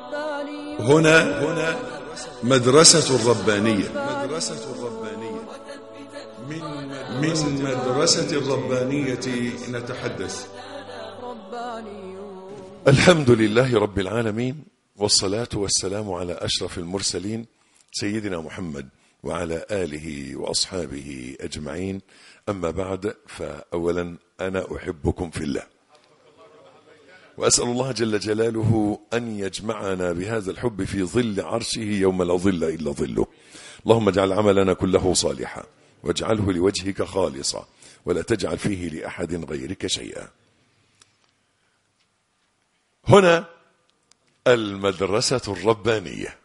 هنا مدرسة الربانية. من مدرسة الربانية نتحدث. الحمد لله رب العالمين، والصلاة والسلام على أشرف المرسلين سيدنا محمد وعلى آله وأصحابه أجمعين. أما بعد، فأولا أنا أحبكم في الله، وأسأل الله جل جلاله أن يجمعنا بهذا الحب في ظل عرشه يوم لا ظل إلا ظله. اللهم اجعل عملنا كله صالحا، واجعله لوجهك خالصا، ولا تجعل فيه لأحد غيرك شيئا. هنا المدرسة الربانية،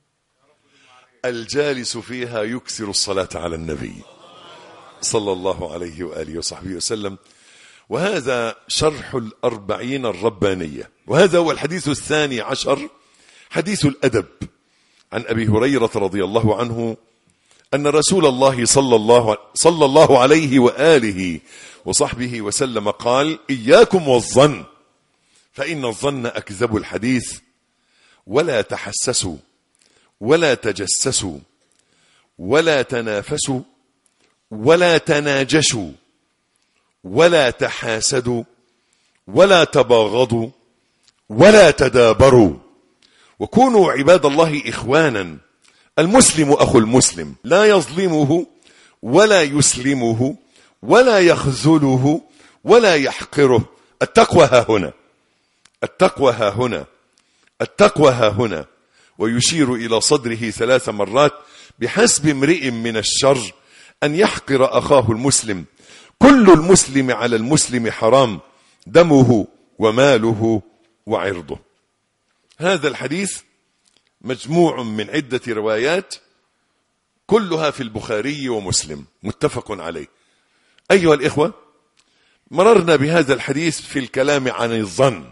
الجالس فيها يكثر الصلاة على النبي صلى الله عليه وآله وصحبه وسلم. وهذا شرح الأربعين الربانية، وهذا هو الحديث 12، حديث الأدب، عن أبي هريرة رضي الله عنه أن رسول الله صلى الله عليه وآله وصحبه وسلم قال: إياكم والظن، فإن الظن أكذب الحديث، ولا تحسسوا ولا تجسسوا ولا تنافسوا ولا تناجشوا ولا تحاسدوا ولا تباغضوا ولا تدابروا، وكونوا عباد الله إخوانا. المسلم أخو المسلم، لا يظلمه ولا يسلمه ولا يخذله ولا يحقره. التقوى ها هنا، التقوى ها هنا، التقوى ها هنا. ويشير إلى صدره 3 مرات: بحسب امرئ من الشر أن يحقر أخاه المسلم، كل المسلم على المسلم حرام، دمه وماله وعرضه. هذا الحديث مجموع من عدة روايات، كلها في البخاري ومسلم، متفق عليه. أيها الإخوة، مررنا بهذا الحديث في الكلام عن الظن،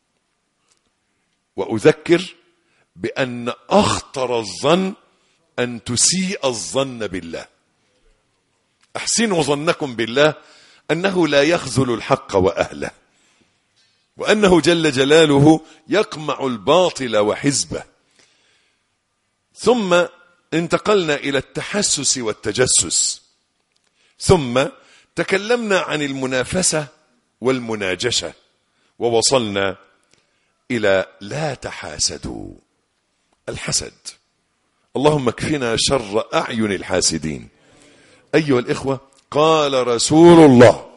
وأذكر بأن أخطر الظن أن تسيء الظن بالله. أحسنوا ظنكم بالله أنه لا يخذل الحق وأهله، وأنه جل جلاله يقمع الباطل وحزبه. ثم انتقلنا إلى التحسس والتجسس، ثم تكلمنا عن المنافسة والمناجشة، ووصلنا إلى لا تحاسدوا، الحسد. اللهم اكفنا شر أعين الحاسدين. أيها الإخوة، قال رسول الله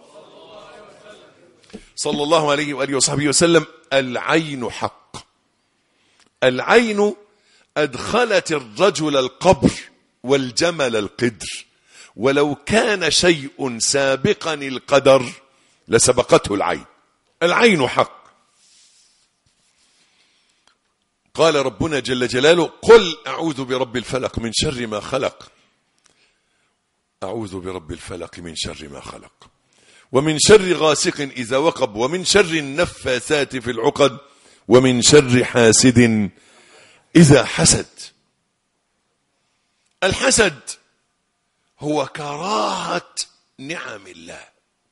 صلى الله عليه وآله وصحبه وسلم: العين حق. العين أدخلت الرجل القبر والجمل القدر، ولو كان شيء سابقا القدر لسبقته العين. العين حق. قال ربنا جل جلاله: قل أعوذ برب الفلق من شر ما خلق. أعوذ برب الفلق من شر ما خلق، ومن شر غاسق إذا وقب، ومن شر النفاثات في العقد، ومن شر حاسد إذا حسد. الحسد هو كراهة نعم الله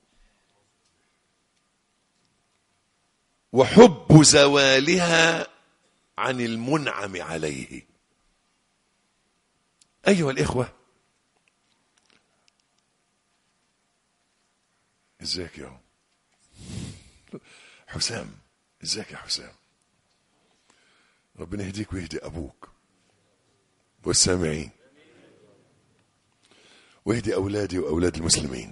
وحب زوالها عن المنعم عليه. أيها الإخوة، ازيك يا حسام؟ ازيك يا حسام؟ ربنا يهديك ويهدي أبوك والسامعين، ويهدي أولادي وأولاد المسلمين.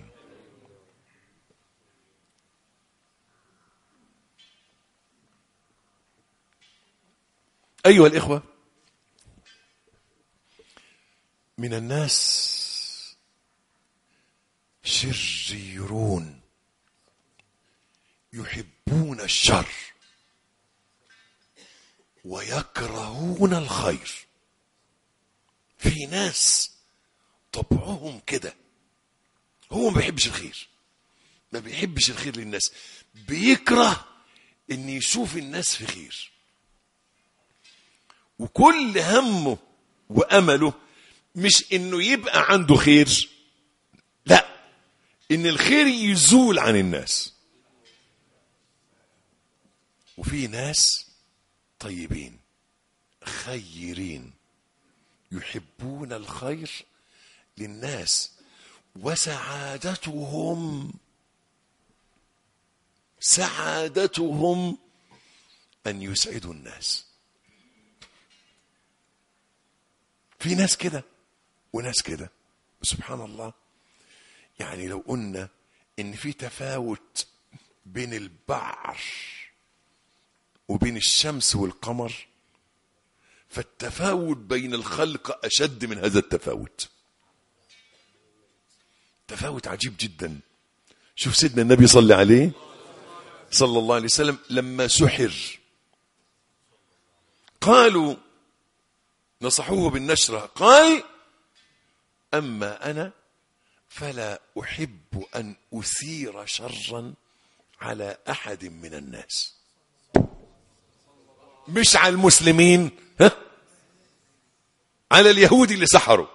أيها الإخوة، من الناس شريرون يحبون الشر ويكرهون الخير. في ناس طبعهم كده، هو ما بيحبش الخير، ما بيحبش الخير للناس، بيكره ان يشوف الناس في خير، وكل همه وامله مش انه يبقى عنده خير، لا، ان الخير يزول عن الناس. وفي ناس طيبين خيرين يحبون الخير للناس، وسعادتهم أن يسعدوا الناس. في ناس كده وناس كده، سبحان الله. يعني لو قلنا إن في تفاوت بين البعر وبين الشمس والقمر، فالتفاوت بين الخلق أشد من هذا التفاوت. تفاوت عجيب جدا. شوف سيدنا النبي صلى عليه صلى الله عليه وسلم لما سحر، قالوا نصحوه بالنشرة، قال: أما أنا فلا أحب أن أثير شرا على أحد من الناس. مش على المسلمين، على اليهود اللي سحروا.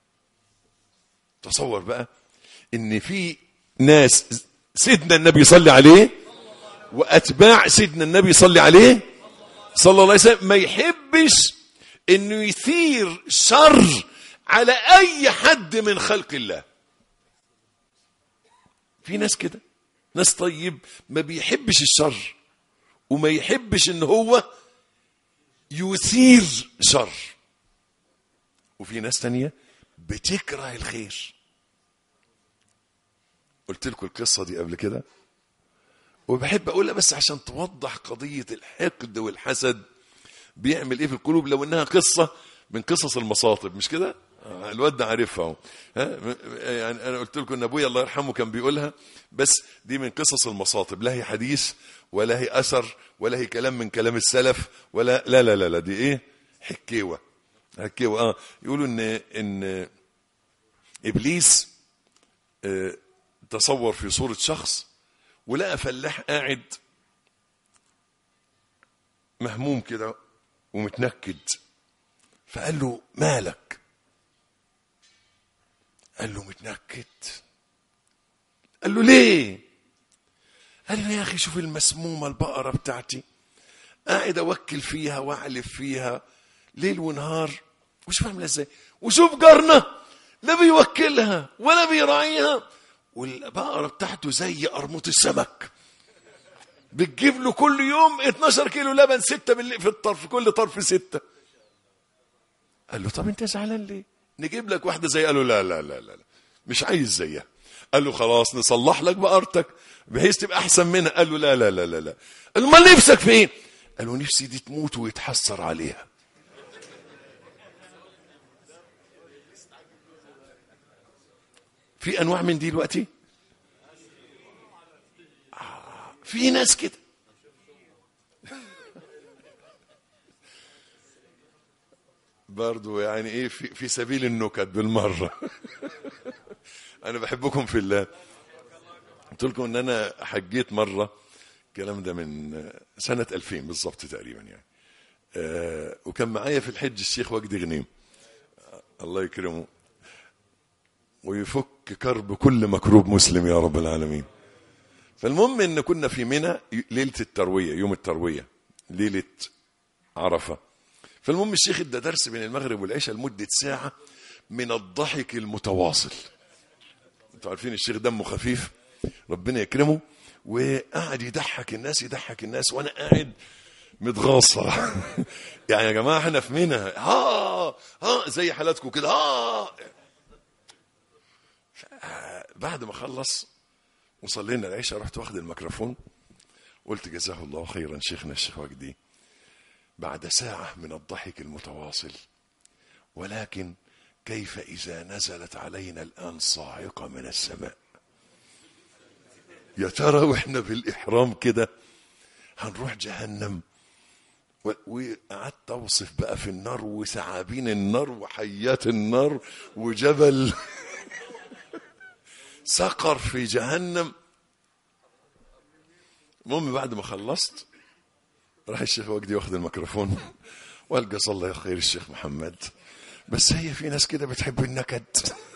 تصور بقى ان في ناس سيدنا النبي صلى عليه واتباع سيدنا النبي صلى عليه صلى الله عليه وسلم ما يحبش انه يثير شر على اي حد من خلق الله. في ناس كده، ناس طيب ما بيحبش الشر وما يحبش ان هو يثير شر. وفي ناس تانية بتكره الخير. قلت لكم القصة دي قبل كده وبحب أقولها بس عشان توضح قضية الحقد والحسد بيعمل إيه في القلوب، لو إنها قصة من قصص المصاطب، مش كده؟ الواد ده عارفها. يعني أنا قلت لكم إن أبويا الله يرحمه كان بيقولها، بس دي من قصص المصاطب، لا هي حديث ولا هي أثر ولا هي كلام من كلام السلف ولا لا لا لا, لا دي إيه؟ حكيوة. يقولوا إن إبليس تصور في صورة شخص ولقى فلاح قاعد مهموم كده ومتنكد، فقال له: مالك؟ قال له: متنكد. قال له: ليه؟ قال له: يا أخي شوف المسمومة البقرة بتاعتي، قاعد أوكل فيها وأعلف فيها ليل ونهار، وشوف عاملة ازاي، وشوف جارنا لا بيوكلها ولا بيراعيها، والبقرة بتاعته زي قرموط السمك، بتجيب له كل يوم 12 كيلو لبن، 6 في الطرف، كل طرف 6. قال له: طب انت زعلان ليه؟ نجيب لك واحدة زي. قال له: لا لا لا لا مش عايز زيها. قال له: خلاص نصلح لك بقرتك بحيث تبقى احسن منها. قال له: لا لا لا لا لا. قال له: ما نفسك في ايه؟ قال له: نفسي دي تموت ويتحسر عليها. في انواع من دي دلوقتي، في ناس كده. برضو يعني ايه، في سبيل النكت بالمره. انا بحبكم في الله. قلت لكم ان انا حجيت مره، الكلام ده من سنه 2000 بالظبط تقريبا يعني. وكان معايا في الحج الشيخ وجدي غنيم، الله يكرمه ويفك كرب كل مكروب مسلم يا رب العالمين. فالمهم ان كنا في منى ليله الترويه، يوم الترويه، ليله عرفه. فالمهم الشيخ ادى درس بين المغرب والعشاء لمده ساعه من الضحك المتواصل. انتوا عارفين الشيخ دمه خفيف ربنا يكرمه، وقعد يضحك الناس وانا قاعد متغاصه. يعني يا جماعه احنا في منى، زي حالاتكم كده. بعد ما خلص وصلينا العشاء رحت واخد الميكروفون، قلت: جزاه الله خيرا شيخنا الشيخ وجدي، بعد ساعة من الضحك المتواصل، ولكن كيف إذا نزلت علينا الآن صاعقة من السماء؟ يا ترى وإحنا بالإحرام كده هنروح جهنم؟ وقعدت أوصف بقى في النار وثعابين النار وحيات النار وجبل سقر في جهنم. المهم بعد ما خلصت راح الشيخ وجدي واخد الميكروفون وقال: جزا الله خير الشيخ محمد، بس هي في ناس كده بتحب النكد.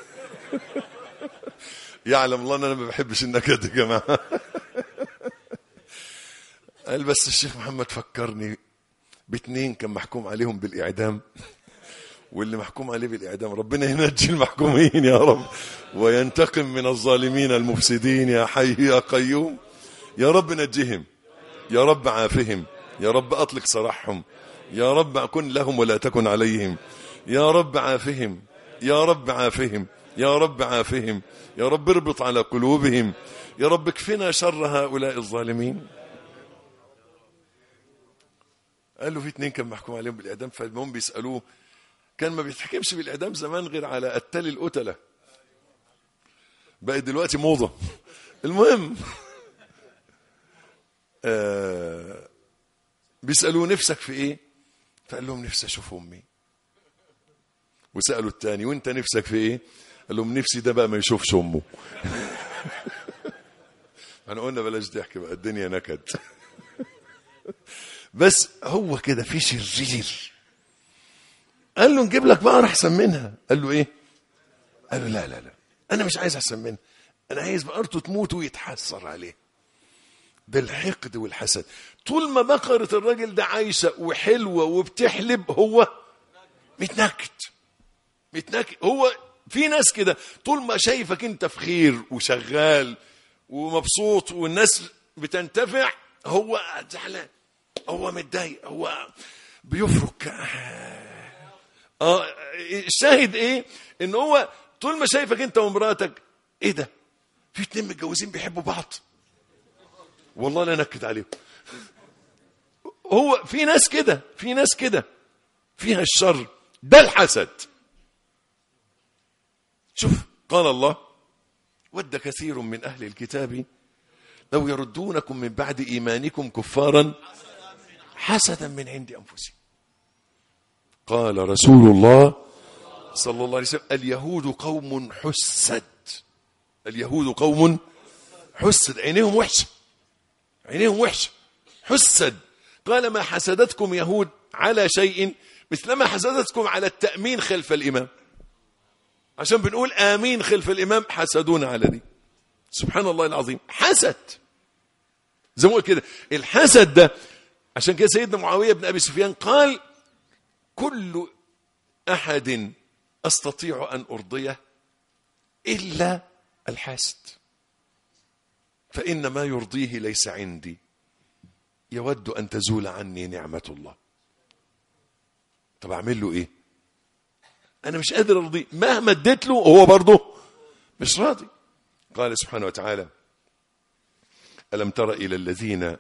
يعلم الله ان انا ما بحبش النكد يا جماعه. قال: بس الشيخ محمد فكرني ب2 كان محكوم عليهم بالإعدام، واللي محكوم عليه بالإعدام ربنا ينجي المحكومين يا رب، وينتقم من الظالمين المفسدين يا حي يا قيوم. يا رب نجهم، يا رب عافهم، يا رب أطلق سراحهم، يا رب كن لهم ولا تكن عليهم، يا رب عافهم، يا رب عافهم، يا رب عافهم، يا رب اربط على قلوبهم، يا رب اكفنا شر هؤلاء الظالمين. قال له في 2 كان محكوم عليهم بالإعدام، فالمهم بيسألوه، كان ما بيتحكمش بالإعدام زمان غير على قتال القتلة، بقت دلوقتي موضة. المهم بيسألوه نفسك في ايه؟ فقال لهم نفسي اشوف امي. وسألوا التاني وانت نفسك في ايه؟ قال لهم نفسي ده بقى ما يشوفش امه. انا قلنا بلاش ضحك بقى، الدنيا نكد. بس هو كده في شرير. قال له نجيب لك بقى احسن منها. قال له ايه؟ قال له لا لا لا، انا مش عايز احسن منها، انا عايز بقرته تموت ويتحسر عليه. ده الحقد والحسد. طول ما بقرة الراجل ده عايشة وحلوة وبتحلب هو متنكد. هو في ناس كده طول ما شايفك انت في خير وشغال ومبسوط والناس بتنتفع هو زعلان، هو متضايق، هو بيفرك. الشاهد ايه؟ ان هو طول ما شايفك انت ومراتك، ايه ده؟ في 2 متجوزين بيحبوا بعض، والله لا نكد عليهم. هو في ناس كده فيها الشر، ده الحسد. شوف قال الله: ود كثير من أهل الكتاب لو يردونكم من بعد إيمانكم كفارا حسدا من عند أنفسهم. قال رسول الله صلى الله عليه وسلم: اليهود قوم حسد. اليهود قوم حسد، عينيهم وحشة حسد. قال: ما حسدتكم يهود على شيء مثلما حسدتكم على التأمين خلف الإمام. عشان بنقول آمين خلف الإمام حسدونا على دي. سبحان الله العظيم، حسد. زي ما قلت كده الحسد ده، عشان كده سيدنا معاوية بن أبي سفيان قال: كل أحد أستطيع أن أرضيه إلا الحاسد، فإن ما يرضيه ليس عندي، يود أن تزول عني نعمة الله. طب أعمل له إيه؟ أنا مش قادر أرضيه، مهما اديت له هو برضه مش راضي. قال سبحانه وتعالى: ألم تر إلى الذين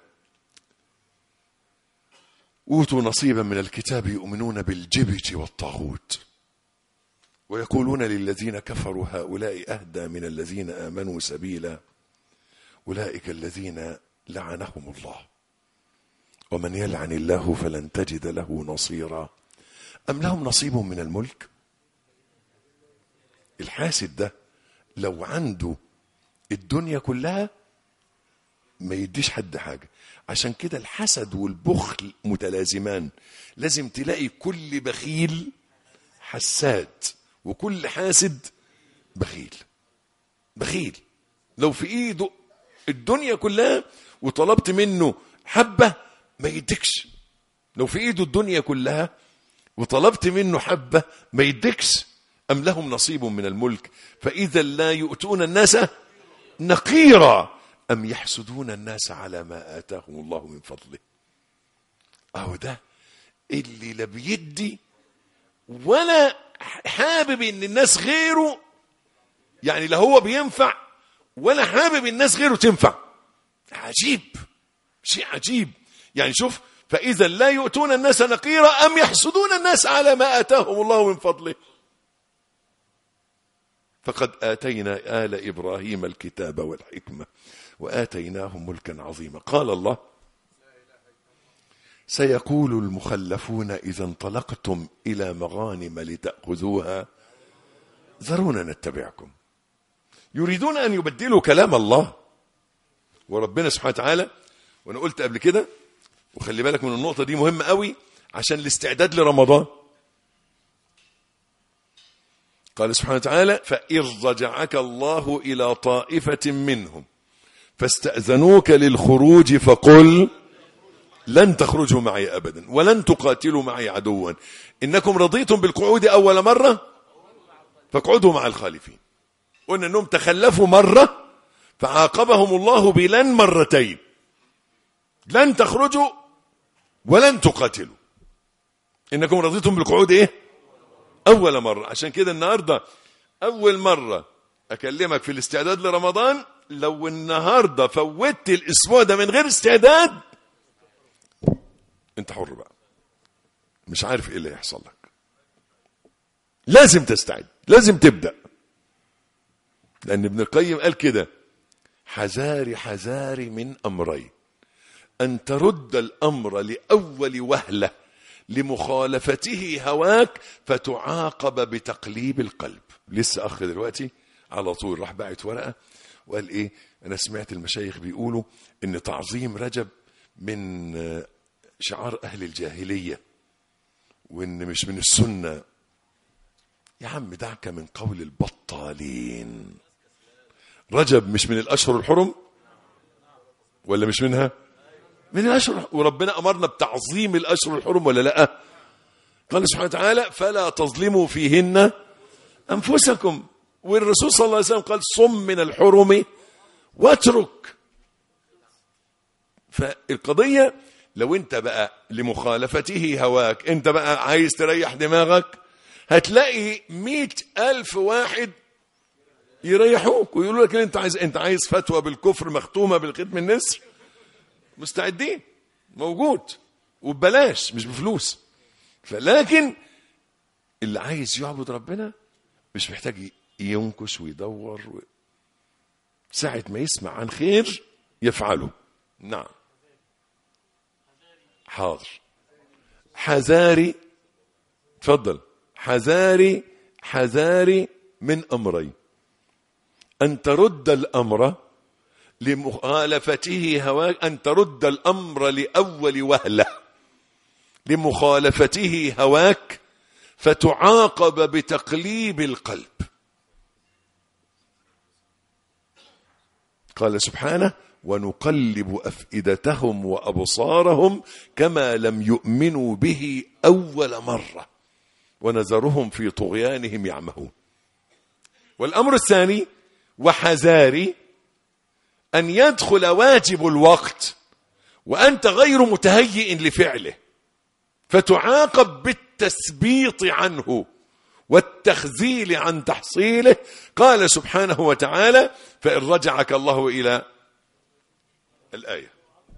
أوتوا نصيبا من الكتاب يؤمنون بالجبت والطاغوت ويقولون للذين كفروا هؤلاء أهدى من الذين آمنوا سبيلا أولئك الذين لعنهم الله ومن يلعن الله فلن تجد له نصيرا أم لهم نصيب من الملك. الحاسد ده لو عنده الدنيا كلها ما يديش حد حاجة. عشان كده الحسد والبخل متلازمان. لازم تلاقي كل بخيل حساد وكل حاسد بخيل. لو في ايده الدنيا كلها وطلبت منه حبة ما يديكش. لو في ايده الدنيا كلها وطلبت منه حبة ما يديكش. أم لهم نصيب من الملك فإذا لا يؤتون الناس نقيرا أم يحسدون الناس على ما آتاهم الله من فضله. أهو ده اللي لا بيدي ولا حابب ان الناس غيره، يعني لا هو بينفع ولا حابب الناس غيره تنفع. عجيب، شيء عجيب. يعني شوف: فإذا لا يؤتون الناس نقيرا أم يحسدون الناس على ما آتاهم الله من فضله. فقد آتينا آل إبراهيم الكتاب والحكمة وآتيناهم ملكا عظيما. قال الله: سيقول المخلفون إذا انطلقتم إلى مغانم لتأخذوها ذرونا نتبعكم. يريدون أن يبدلوا كلام الله. وربنا سبحانه وتعالى، وأنا قلت قبل كده وخلي بالك من النقطة دي مهمة قوي عشان الاستعداد لرمضان. قال سبحانه وتعالى: فإن رجعك الله إلى طائفة منهم فاستأذنوك للخروج فقل لن تخرجوا معي أبدا ولن تقاتلوا معي عدوا إنكم رضيتم بالقعود أول مرة فاقعدوا مع الخالفين. قلنا أنهم تخلفوا مرة فعاقبهم الله بلن مرتين، لن تخرجوا ولن تقاتلوا إنكم رضيتم بالقعود إيه؟ أول مرة. عشان كده النهاردة أول مرة أكلمك في الاستعداد لرمضان. لو النهاردة فوتت الأسبوع ده من غير استعداد أنت حر بقى، مش عارف إيه اللي يحصل لك. لازم تستعد، لازم تبدأ، لأن ابن القيم قال كده: حذاري من أمرين، أن ترد الأمر لأول وهلة لمخالفته هواك فتعاقب بتقليب القلب. لسه أخ دلوقتي على طول راح باعت ورقة وقال إيه، أنا سمعت المشايخ بيقولوا إن تعظيم رجب من شعار أهل الجاهلية وإن مش من السنة. يا عم دعك من قول البطالين. رجب مش من الأشهر الحرم ولا مش منها؟ من الأشهر، وربنا أمرنا بتعظيم الأشهر الحرم ولا لا؟ قال سبحانه وتعالى: فلا تظلموا فيهن أنفسكم. والرسول صلى الله عليه وسلم قال: صم من الحرم واترك. فالقضية لو انت بقى لمخالفته هواك انت بقى عايز تريح دماغك، هتلاقي 100,000 واحد يريحوك ويقولوا لك انت عايز فتوى بالكفر مختومة بالختم النسر، مستعدين، موجود وببلاش مش بفلوس. فلكن اللي عايز يعبد ربنا مش محتاج ينكش ويدور ساعة ما يسمع عن خير يفعله. نعم حاضر. حذاري، تفضل. حذاري من أمرين: أن ترد الأمر لمخالفته هواك، أن ترد الأمر لأول وهلة لمخالفته هواك فتعاقب بتقليب القلب. قال سبحانه: ونقلب أفئدتهم وأبصارهم كما لم يؤمنوا به أول مرة ونذرهم في طغيانهم يعمهون. والأمر الثاني: وحذاري أن يدخل واجب الوقت وأنت غير متهيئ لفعله فتعاقب بالتثبيط عنه والتخذيل عن تحصيله. قال سبحانه وتعالى: فإن رجعك الله إلى الآية،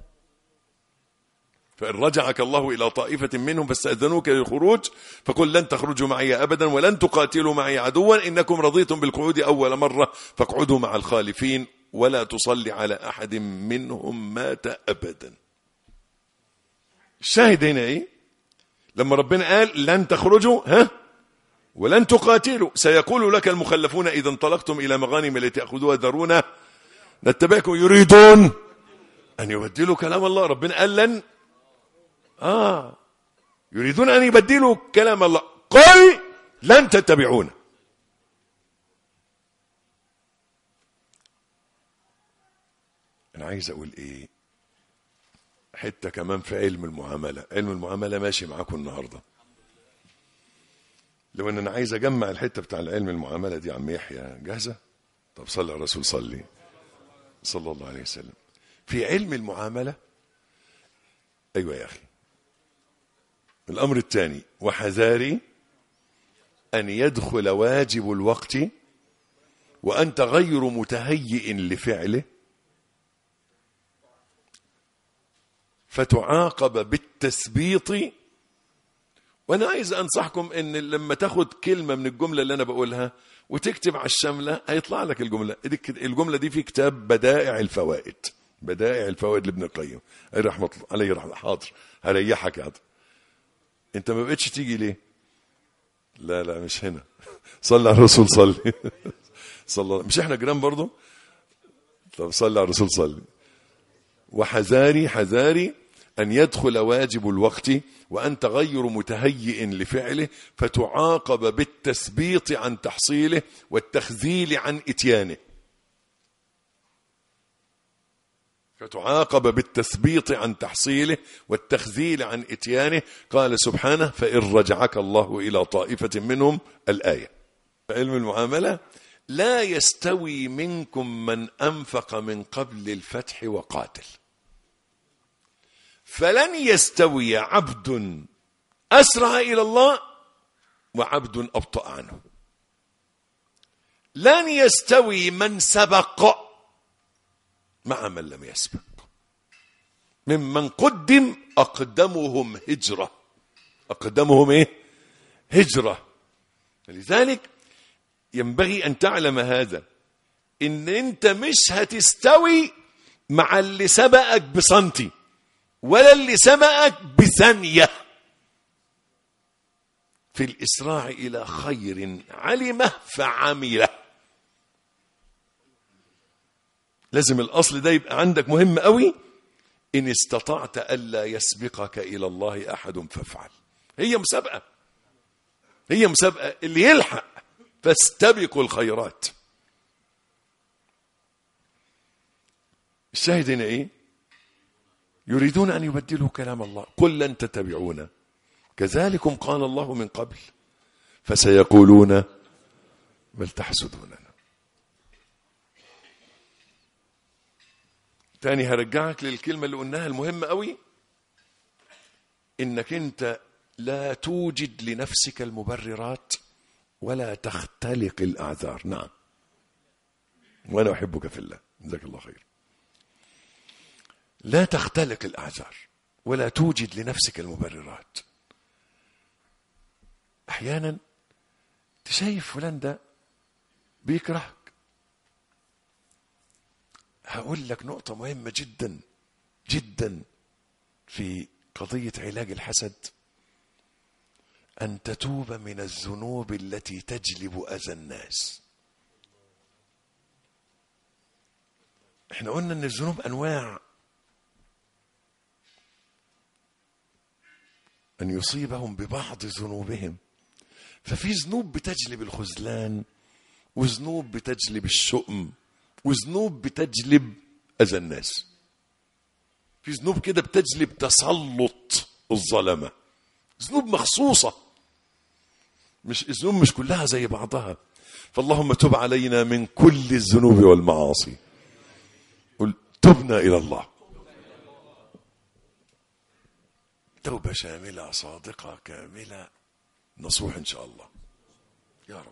فإن رجعك الله إلى طائفة منهم فاستأذنوك للخروج فقل لن تخرجوا معي أبدا ولن تقاتلوا معي عدوا إنكم رضيتم بالقعود أول مرة فاقعدوا مع الخالفين ولا تصلي على أحد منهم مات أبدا. الشاهد هنا إيه؟ لما ربنا قال لن تخرجوا ولن تقاتلوا، سيقول لك المخلفون إذا انطلقتم إلى مغانم لتأخذوها ذرونا نتبعكم يريدون أن يبدلوا كلام الله. ربنا قال لن يريدون أن يبدلوا كلام الله، قل لن تتبعونا. أنا عايز أقول إيه، حتة كمان في علم المعاملة. علم المعاملة ماشي معاكم النهاردة. لو أنا عايز أجمع الحتة بتاع العلم المعاملة دي، عم يحيى جاهزة؟ طب صلى على الرسول صلى الله عليه وسلم. في علم المعاملة، أيوة يا أخي، الأمر الثاني: وحذاري أن يدخل واجب الوقت وأنت غير متهيئ لفعله فتعاقب بالتثبيط. وأنا عايز أنصحكم أن لما تاخد كلمة من الجملة اللي أنا بقولها وتكتب على الشملة هيطلع لك الجملة دي في كتاب بدائع الفوائد لابن القيم رحمة الله عليه رحمة. حاضر هريحك يا حاضر. انت ما بقتش تيجي ليه؟ لا مش هنا. صلى على الرسول صلى مش احنا جيران برضو؟ طب صلى على الرسول صلي. وحذاري أن يدخل واجب الوقت وأنت غير متهيئ لفعله فتعاقب بالتثبيط عن تحصيله والتخذيل عن إتيانه. فتعاقب بالتثبيط عن تحصيله والتخذيل عن إتيانه. قال سبحانه: فإن رجعك الله إلى طائفة منهم، الآية. علم المعاملة: لا يستوي منكم من أنفق من قبل الفتح وقاتل. فلن يستوي عبد أسرع إلى الله وعبد أبطأ عنه. لن يستوي من سبق مع من لم يسبق. ممن قدم أقدمهم هجرة. أقدمهم إيه؟ هجرة. لذلك ينبغي أن تعلم هذا، إن أنت مش هتستوي مع اللي سبقك بسنتي ولا اللي سبقك بثانية في الإسراع إلى خير علمه فعمله. لازم الأصل ده يبقى عندك مهم قوي. إن استطعت ألا يسبقك إلى الله أحد فافعل. هي مسابقة، هي مسابقة. اللي يلحق فاستبقوا الخيرات. الشاهد هنا إيه؟ يريدون أن يبدلوا كلام الله. قل لن تتبعونا كذلكم قال الله من قبل فسيقولون بل تحسدوننا. تاني هرجعك للكلمة اللي قلناها المهمة قوي، إنك أنت لا توجد لنفسك المبررات ولا تختلق الأعذار. نعم، وأنا أحبك في الله، جزاك الله خير. لا تختلق الأعذار ولا توجد لنفسك المبررات. أحيانا تشايف فلان ده بيكرهك. هقول لك نقطة مهمة جدا جدا في قضية علاج الحسد: أن تتوب من الذنوب التي تجلب أذى الناس. احنا قلنا أن الذنوب أنواع: أن يصيبهم ببعض ذنوبهم. ففي ذنوب بتجلب الخذلان، وذنوب بتجلب الشؤم، وذنوب بتجلب أذى الناس. في ذنوب كده بتجلب تسلط الظلمة، ذنوب مخصوصة، مش الذنوب مش كلها زي بعضها. فاللهم تب علينا من كل الذنوب والمعاصي. قل تبنا إلى الله توبة شاملة صادقة كاملة نصوح إن شاء الله يا رب.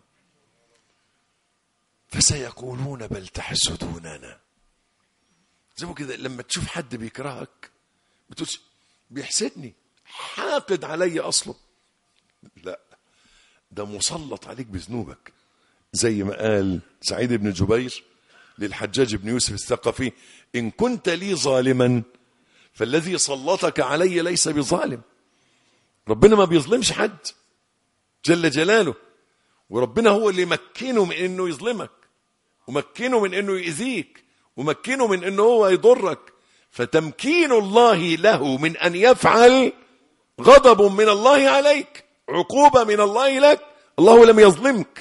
فسيقولون بل تحسدوننا. زي كده لما تشوف حد بيكرهك بتقولش بيحسدني، حاقد علي أصله. لا، ده مسلط عليك بذنوبك. زي ما قال سعيد بن جبير للحجاج بن يوسف الثقفي: إن كنت لي ظالما فالذي سلطك علي ليس بظالم. ربنا ما بيظلمش حد جل جلاله، وربنا هو اللي مكنه من انه يظلمك، ومكنه من انه يؤذيك، ومكنه من انه هو يضرك. فتمكين الله له من ان يفعل غضب من الله عليك، عقوبة من الله لك. الله لم يظلمك.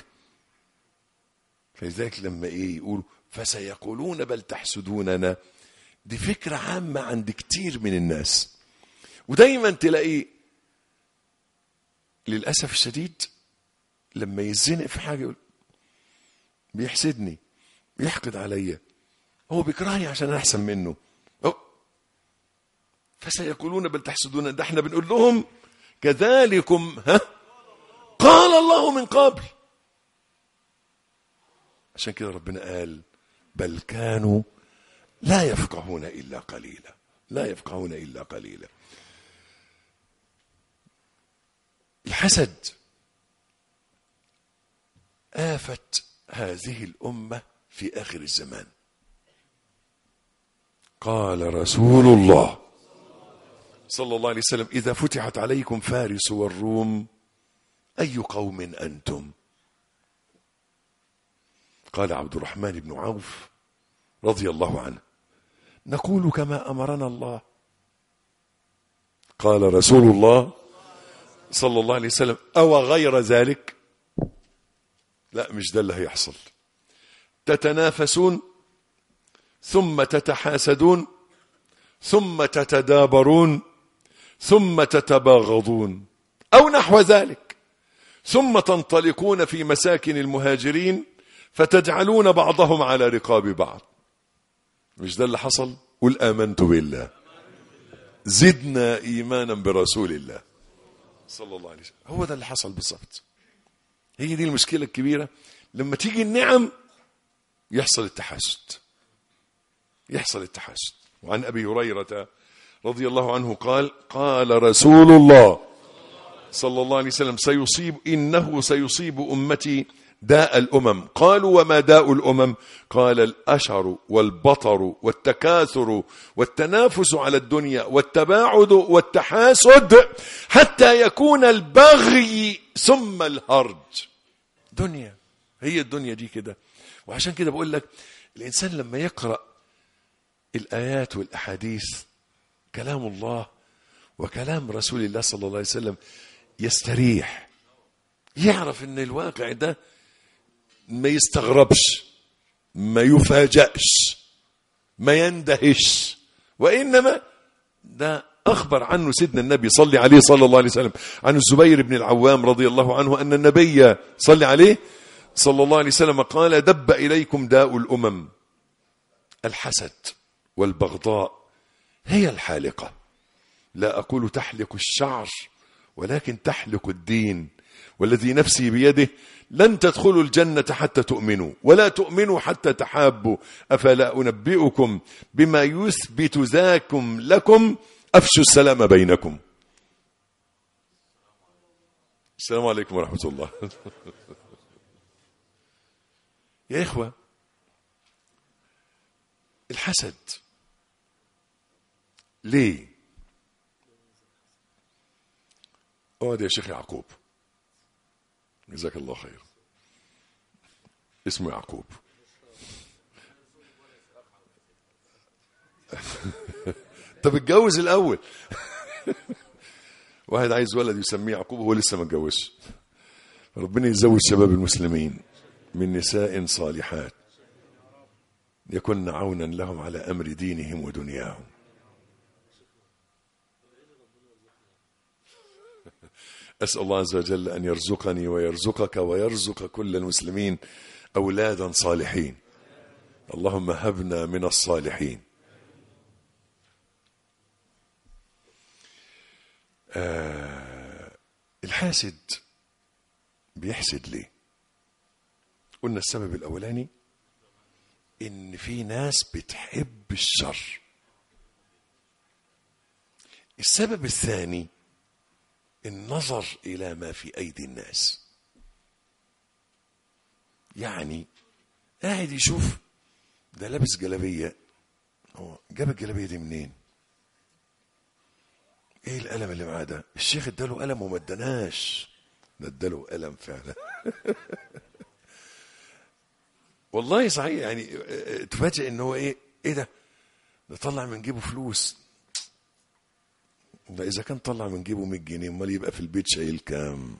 فلذلك لما يقولوا فسيقولون بل تحسدوننا، دي فكرة عامة عند كتير من الناس. ودايما تلاقي للأسف الشديد لما يزنق في حاجة يقول بيحسدني، بيحقد عليا، هو بيكرهني عشان أنا أحسن منه. فسيقولون بل تحسدوننا، ده احنا بنقول لهم كذلكم قال الله من قبل. عشان كده ربنا قال بل كانوا لا يفقهون إلا قليلا، لا يفقهون إلا قليلا. الحسد آفة هذه الأمة في آخر الزمان. قال رسول الله صلى الله عليه وسلم: إذا فتحت عليكم فارس والروم أي قوم أنتم؟ قال عبد الرحمن بن عوف رضي الله عنه: نقول كما أمرنا الله. قال رسول الله صلى الله عليه وسلم: أو غير ذلك؟ لا، مش ده اللي هيحصل. تتنافسون ثم تتحاسدون ثم تتدابرون ثم تتباغضون أو نحو ذلك، ثم تنطلقون في مساكن المهاجرين فتجعلون بعضهم على رقاب بعض. مش ده اللي حصل؟ قل آمنت بالله زدنا إيمانا برسول الله صلى الله عليه وسلم. هو ده اللي حصل بالضبط. هي دي المشكلة الكبيرة، لما تيجي النعم يحصل التحاسد. وعن أبي هريرة رضي الله عنه قال قال رسول الله صلى الله عليه وسلم إنه سيصيب أمتي داء الأمم. قالوا وما داء الأمم؟ قال الأشر والبطر والتكاثر والتنافس على الدنيا والتباعد والتحاسد حتى يكون البغي ثم الهرج. دنيا، هي الدنيا دي كده. وعشان كده بقول لك الإنسان لما يقرأ الآيات والأحاديث كلام الله وكلام رسول الله صلى الله عليه وسلم يستريح، يعرف ان الواقع ده ما يستغربش، ما يفاجأش، ما يندهش، وإنما ده أخبر عنه سيدنا النبي صلى عليه صلى الله عليه وسلم عن الزبير بن العوام رضي الله عنه أن النبي صلى عليه صلى الله عليه وسلم قال دب إليكم داء الأمم الحسد والبغضاء هي الحالقة، لا أقول تحلق الشعر ولكن تحلق الدين، والذي نفسي بيده لن تدخلوا الجنة حتى تؤمنوا ولا تؤمنوا حتى تحابوا، أفلا أنبئكم بما يثبت ذاكم لكم، أفشوا السلام بينكم. السلام عليكم ورحمة الله. يا إخوة، الحسد ليه؟ اقعد يا شيخ يعقوب، جزاك الله خير. اسمه يعقوب. طب اتجوز الأول. واحد عايز ولد يسميه يعقوب وهو لسه ما اتجوزش. ربنا يزوج شباب المسلمين من نساء صالحات يكن عونا لهم على أمر دينهم ودنياهم. أسأل الله عز وجل أن يرزقني ويرزقك ويرزق كل المسلمين أولادا صالحين. اللهم هبنا من الصالحين. الحاسد بيحسد ليه؟ قلنا السبب الأولاني إن في ناس بتحب الشر. السبب الثاني النظر إلى ما في أيدي الناس. يعني قاعد يشوف ده لابس جلابية، هو جاب الجلابية دي منين؟ ايه القلم اللي معاه ده؟ الشيخ اداله قلم وما اداناش، اداله قلم فعلا. والله صحيح، يعني تفاجئ ان هو ايه ده طلع من جيبه فلوس. ده اذا كان طلع من جيبه 100 جنيه امال يبقى في البيت شايل كام؟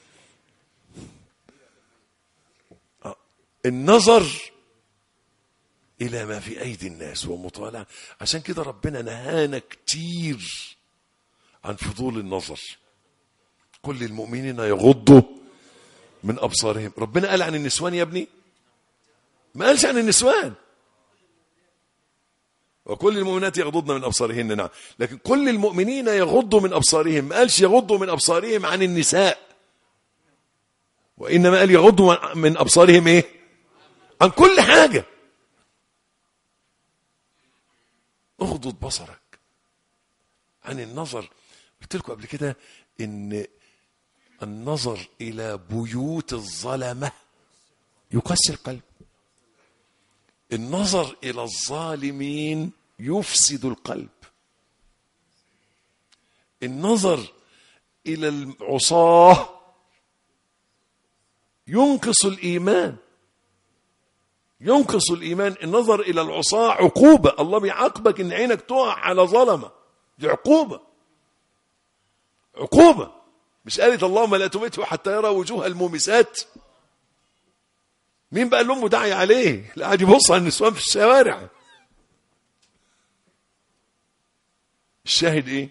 النظر الى ما في ايدي الناس ومطالعه. عشان كده ربنا نهانا كتير عن فضول النظر. كل المؤمنين يغضوا من ابصارهم. ربنا قال عن النسوان يا ابني؟ ما قالش عن النسوان. وكل المؤمنات يغضضن من أبصارهن، نعم، لكن كل المؤمنين يغضوا من أبصارهم. ما قالش يغضوا من أبصارهم عن النساء، وإنما قال يغضوا من أبصارهم إيه؟ عن كل حاجة. اغضض بصرك عن النظر. قلت لكم قبل كده إن النظر إلى بيوت الظلمة يقسي القلب. النظر إلى الظالمين يفسد القلب. النظر إلى العصاة ينقص الإيمان. النظر إلى العصاة عقوبة. الله بيعاقبك إن عينك تقع على ظلمة، دي عقوبة. مش قالت اللهم لا تمته حتى يرى وجوه المومسات؟ مين بقى اللي امه داعي عليه؟ لا قاعد يبص على النسوان في الشوارع. الشاهد ايه؟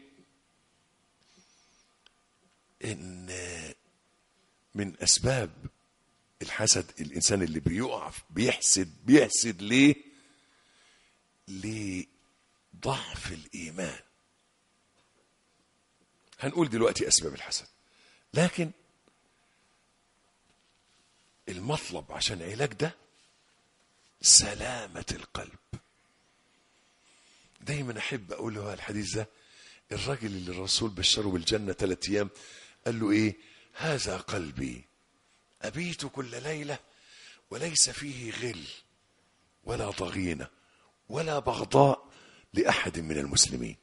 ان من اسباب الحسد الانسان اللي بيقع بيحسد ليه؟ لضعف الايمان. هنقول دلوقتي اسباب الحسد، لكن المطلب عشان علاج ده سلامة القلب. دايما احب اقول له الحديث ده، الراجل اللي الرسول بشره بالجنة 3 أيام قال له ايه؟ هذا قلبي أبيت كل ليلة وليس فيه غل ولا ضغينة ولا بغضاء لأحد من المسلمين.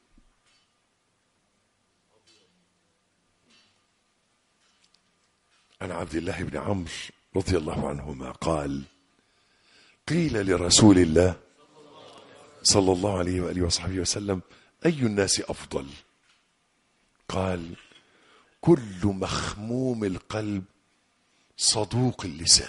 عن عبد الله بن عمرو رضي الله عنهما قال: قيل لرسول الله صلى الله عليه وآله وصحبه وسلم: أي الناس أفضل؟ قال: كل مخموم القلب صدوق اللسان.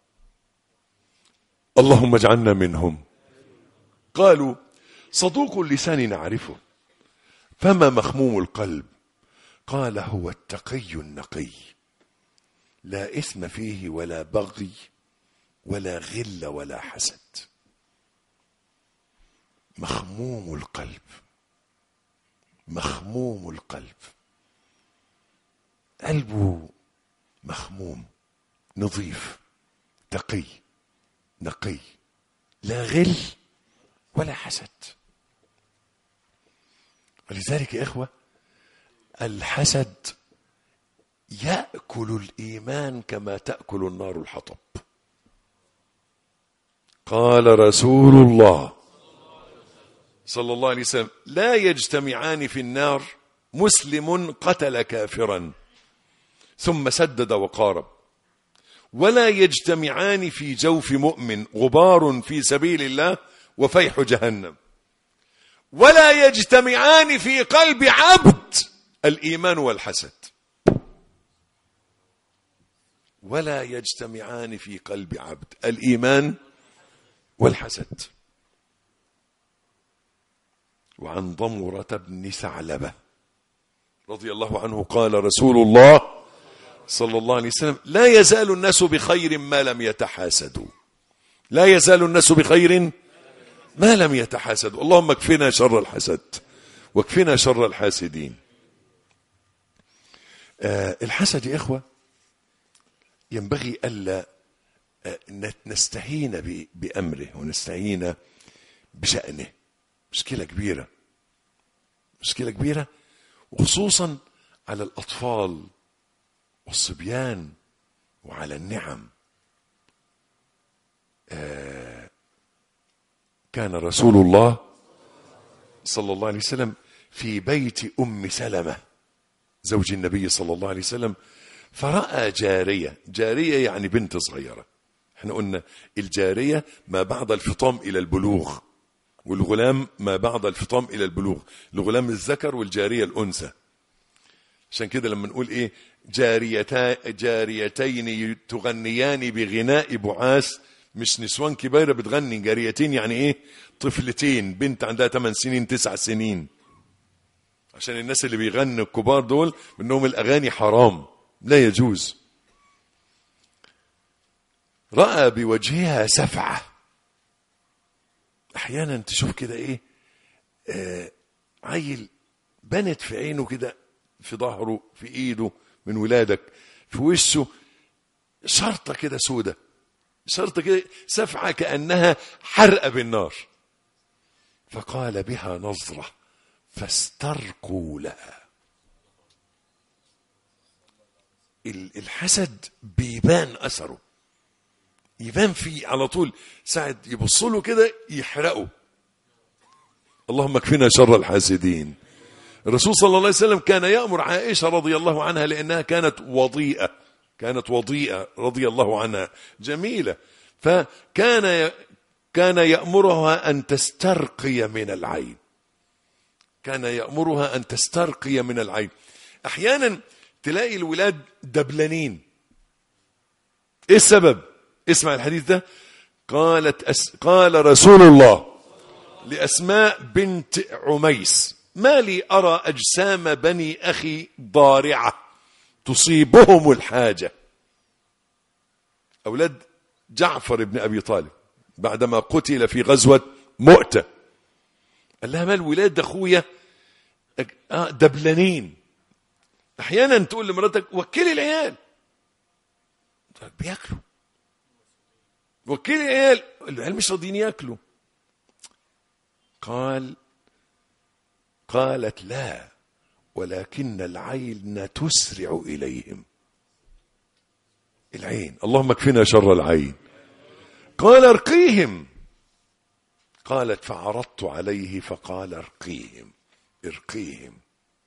اللهم اجعلنا منهم. قالوا: صدوق اللسان نعرفه، فما مخموم القلب؟ قال: هو التقي النقي، لا إثم فيه ولا بغي ولا غل ولا حسد. مخموم القلب، مخموم القلب، قلبه مخموم نظيف تقي نقي، لا غل ولا حسد. ولذلك يا إخوة الحسد يأكل الإيمان كما تأكل النار الحطب. قال رسول الله صلى الله عليه وسلم: لا يجتمعان في النار مسلم قتل كافرا ثم سدد وقارب، ولا يجتمعان في جوف مؤمن غبار في سبيل الله وفيح جهنم، ولا يجتمعان في قلب عبد الإيمان والحسد. ولا يجتمعان في قلب عبد الإيمان والحسد. وعن ضمرة بن ثعلبة رضي الله عنه قال رسول الله صلى الله عليه وسلم: لا يزال الناس بخير ما لم يتحاسدوا. لا يزال الناس بخير ما لم يتحاسدوا. اللهم اكفنا شر الحسد واكفنا شر الحاسدين. الحسد يا إخوة ينبغي ألا نستهين بأمره ونستهين بشأنه. مشكلة كبيرة، مشكلة كبيرة، وخصوصا على الأطفال والصبيان وعلى النعم. كان رسول الله صلى الله عليه وسلم في بيت أم سلمة زوج النبي صلى الله عليه وسلم، فرأى جارية. جارية يعني بنت صغيرة. احنا قلنا الجارية ما بعد الفطام إلى البلوغ، والغلام ما بعد الفطام إلى البلوغ. الغلام الذكر والجارية الأنثى. عشان كده لما نقول ايه جاريتين تغنيان بغناء بعاث، مش نسوان كبيرة بتغني، جاريتين يعني ايه؟ طفلتين، بنت عندها 8 سنين 9 سنين. عشان الناس اللي بيغنوا الكبار دول منهم الأغاني حرام لا يجوز. رأى بوجهها سفعة. احيانا تشوف كده ايه عيل بنت في عينه كده، في ظهره، في ايده من ولادك، في وشه شرطة كده سودة، شرطة كده سفعة كأنها حرقة بالنار. فقال بها نظرة فاسترقوا لها. الحسد بيبان أثره، يبان فيه على طول، ساعد يبصوا له كده يحرقوا. اللهم اكفنا شر الحاسدين. الرسول صلى الله عليه وسلم كان يأمر عائشة رضي الله عنها لأنها كانت وضيئة رضي الله عنها جميلة، فكان يأمرها أن تسترقي من العين. كان يأمرها أن تسترقي من العين. أحيانا تلاقي الولاد دبلانين. إيه السبب؟ اسمع الحديث ده. قال رسول الله لأسماء بنت عميس ما لي أرى أجسام بني أخي ضارعة تصيبهم الحاجة. أولاد جعفر بن أبي طالب بعدما قتل في غزوة مؤتة قال لها: ما الولاد أخويا دبلانين. أحيانا تقول لمراتك: وكلي العيال، بياكلوا، وكلي العيال مش راضيين ياكلوا. قالت: لا، ولكن العين تسرع إليهم. العين، اللهم اكفنا شر العين. قال: ارقيهم. قالت: فعرضت عليه فقال: ارقيهم ارقيهم.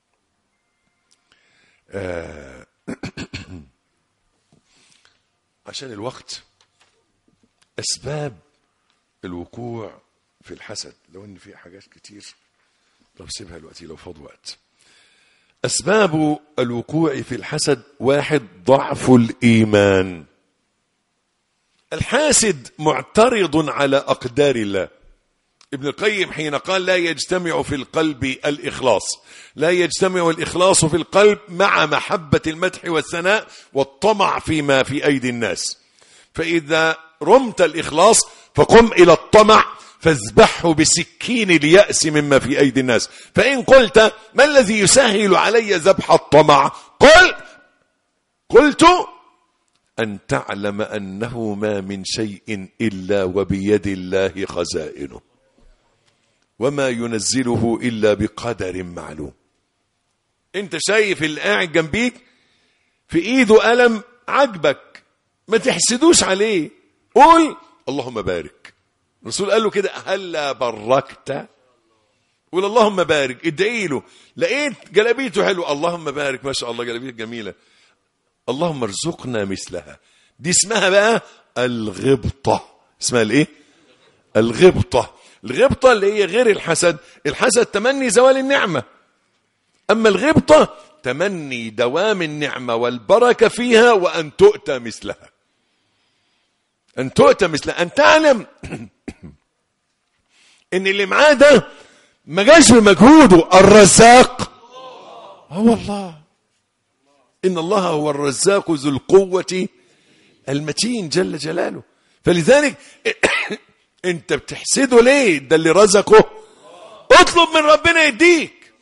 عشان الوقت، أسباب الوقوع في الحسد، لو ان في حاجات كتير طب سيبها دلوقتي لو فاض وقت. أسباب الوقوع في الحسد: 1، ضعف الإيمان. الحاسد معترض على أقدار الله. ابن القيم حين قال: لا يجتمع في القلب الإخلاص، لا يجتمع الإخلاص في القلب مع محبة المدح والثناء والطمع فيما في أيدي الناس. فإذا رمت الإخلاص فقم إلى الطمع فاذبحه بسكين اليأس مما في أيدي الناس. فإن قلت: ما الذي يسهل علي ذبح الطمع؟ قلت: أن تعلم أنه ما من شيء إلا وبيد الله خزائنه، وما ينزله إلا بقدر معلوم. انت شايف اللي قاعد جنبيك في ايده قلم عجبك، ما تحسدوش عليه، قول: اللهم بارك. الرسول قال له كده: هلا بركت؟ قول: اللهم بارك. ادعي له. لقيت جلابيته حلوه، اللهم بارك، ما شاء الله جلابيته جميله، اللهم ارزقنا مثلها. دي اسمها بقى الغبطة. اسمها الايه؟ الغبطة. الغبطة اللي هي غير الحسد. الحسد تمني زوال النعمة، أما الغبطة تمني دوام النعمة والبركة فيها، وأن تؤتى مثلها. أن تؤتى مثلها، أن تعلم إن اللي معاه ده ما جاش بمجهوده. الرزاق هو الله. إن الله هو الرزاق ذو القوة المتين جل جلاله. فلذلك انت بتحسده ليه؟ ده اللي رزقه. اطلب من ربنا يديك،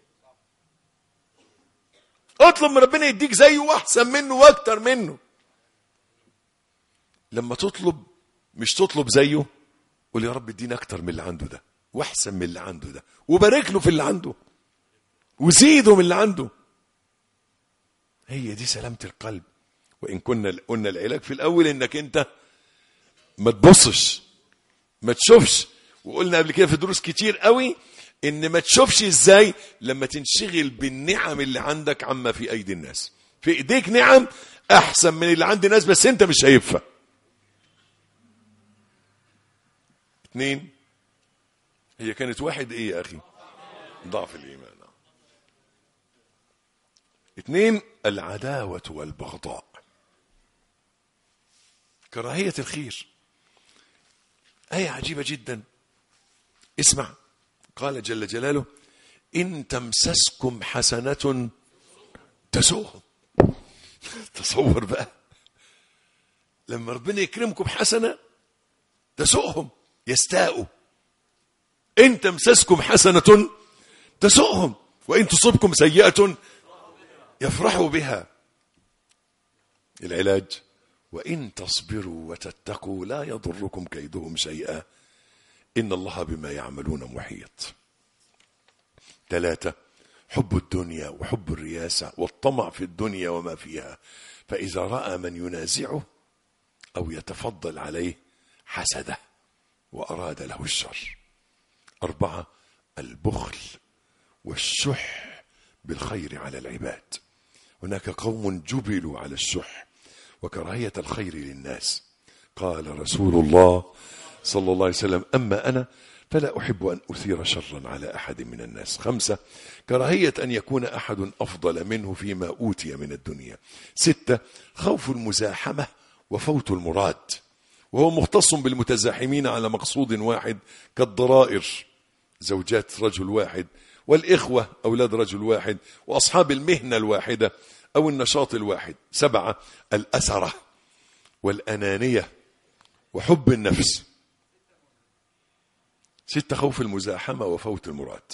اطلب من ربنا يديك زيه واحسن منه واكتر منه. لما تطلب مش تطلب زيه، قول: يا رب ادينا اكتر من اللي عنده ده واحسن من اللي عنده ده، وبارك له في اللي عنده وزيده من اللي عنده. هي دي سلامة القلب. وإن قلنا العلاج في الأول إنك أنت ما تبصش، ما تشوفش. وقلنا قبل كده في دروس كتير قوي إن ما تشوفش إزاي؟ لما تنشغل بالنعم اللي عندك عما في أيدي الناس. في إيديك نعم أحسن من اللي عند الناس، بس أنت مش شايفها. 2، هي كانت 1 إيه يا أخي؟ ضعف الإيمان. 2، العداوة والبغضاء، كراهية الخير. آية عجيبة جدا، اسمع. قال جل جلاله: إن تمسسكم حسنة تسوهم. تصور بقى لما ربنا يكرمكم بحسنة تسوهم، يستاءوا. إن تمسسكم حسنة تسوهم، وإن تصبكم سيئة يفرحوا بها. العلاج: وإن تصبروا وتتقوا لا يضركم كيدهم شيئا إن الله بما يعملون محيط. 3، حب الدنيا وحب الرياسة والطمع في الدنيا وما فيها، فإذا رأى من ينازعه أو يتفضل عليه حسده وأراد له الشر. 4، البخل والشح بالخير على العباد. هناك قوم جبلوا على الشح وكراهية الخير للناس. قال رسول الله صلى الله عليه وسلم: أما أنا فلا أحب أن أثير شرا على أحد من الناس. 5، كراهية أن يكون أحد أفضل منه فيما أوتي من الدنيا. 6، خوف المزاحمة وفوت المراد، وهو مختص بالمتزاحمين على مقصود واحد كالضرائر، زوجات رجل واحد والإخوة أولاد رجل واحد، وأصحاب المهنة الواحدة أو النشاط الواحد. 7 الأثرة والأنانية وحب النفس. 6 خوف المزاحمة وفوت المراد.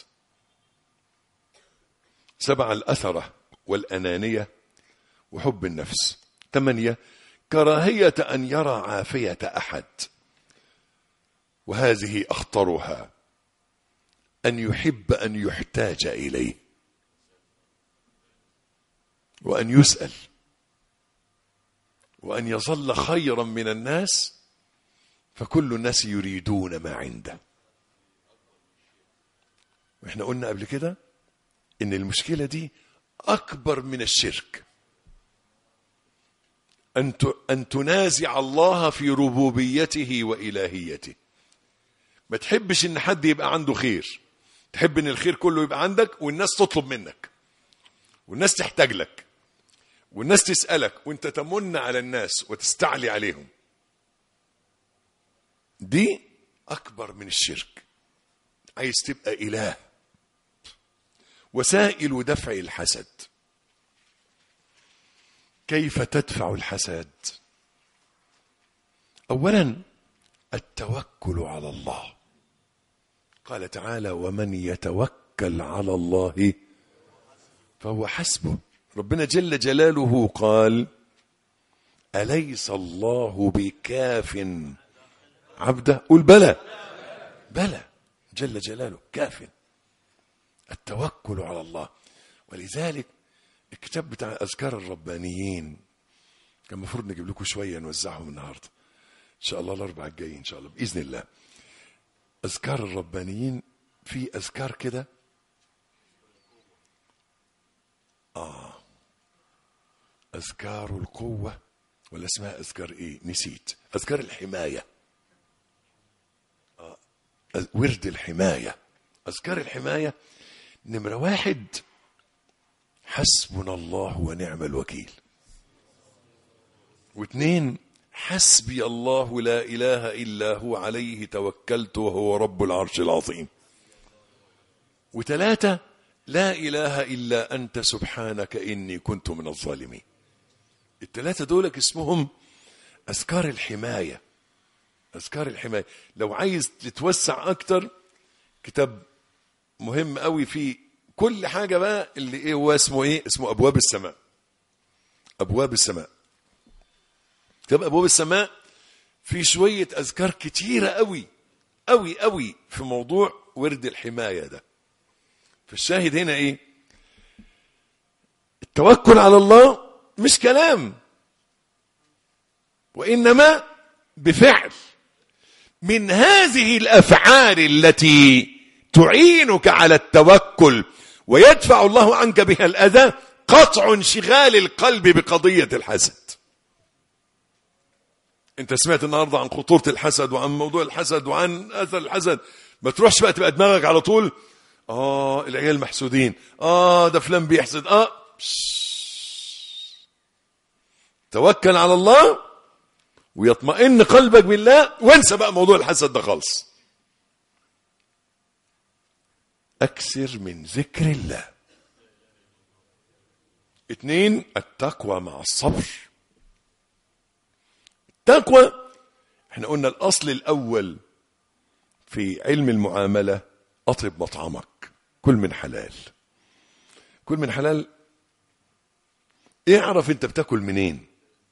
7 الأثرة والأنانية وحب النفس. 8 كراهية أن يرى عافية أحد، وهذه أخطرها، أن يحب أن يحتاج إليه وأن يسأل وأن يظل خيرا من الناس، فكل الناس يريدون ما عنده. وإحنا قلنا قبل كده إن المشكلة دي أكبر من الشرك، أن تنازع الله في ربوبيته وإلهيته. ما تحبش إن حد يبقى عنده خير، تحب إن الخير كله يبقى عندك، والناس تطلب منك، والناس تحتاج لك، والناس تسألك، وانت تمن على الناس وتستعلي عليهم. دي أكبر من الشرك. عايز تبقى إله. وسائل دفع الحسد. كيف تدفع الحسد؟ أولا التوكل على الله. قال تعالى: ومن يتوكل على الله فهو حسبه. ربنا جل جلاله قال: أليس الله بكاف عبده؟ قل بلى. بلى جل جلاله كاف. التوكل على الله. ولذلك الكتاب بتاع أذكار الربانيين كان المفروض نجيب لكم شوية نوزعهم النهاردة إن شاء الله، الأربعاء الجاي إن شاء الله بإذن الله. أذكار الربانيين في أذكار كده أذكار القوة، ولا اسمها أذكار إيه؟ نسيت. أذكار الحماية. ورد الحماية. أذكار الحماية نمرة 1 حسبنا الله ونعم الوكيل. 2 حسبي الله لا إله إلا هو عليه توكلت وهو رب العرش العظيم. 3 لا إله إلا أنت سبحانك إني كنت من الظالمين. ال3 دولك اسمهم أذكار الحماية. أذكار الحماية. لو عايز تتوسع أكتر، كتاب مهم قوي في كل حاجة بقى اللي إيه هو اسمه إيه؟ اسمه أبواب السماء. أبواب السماء. كتاب أبواب السماء في شوية أذكار كتيرة قوي قوي قوي في موضوع ورد الحماية ده. فالشاهد هنا إيه؟ التوكل على الله مش كلام، وإنما بفعل. من هذه الأفعال التي تعينك على التوكل ويدفع الله عنك بها الأذى قطع انشغال القلب بقضية الحسد. انت سمعت النهاردة عن خطورة الحسد وعن موضوع الحسد وعن أثر الحسد، ما تروحش بقى تبقى دماغك على طول العيال محسودين، ده فلان بيحسد. توكل على الله ويطمئن قلبك بالله، وانسى بقى موضوع الحسد ده خالص. أكثر من ذكر الله. 2 التقوى مع الصبر. التقوى احنا قلنا الأصل الأول في علم المعاملة: أطب مطعمك، كل من حلال. كل من حلال. اعرف انت بتاكل منين،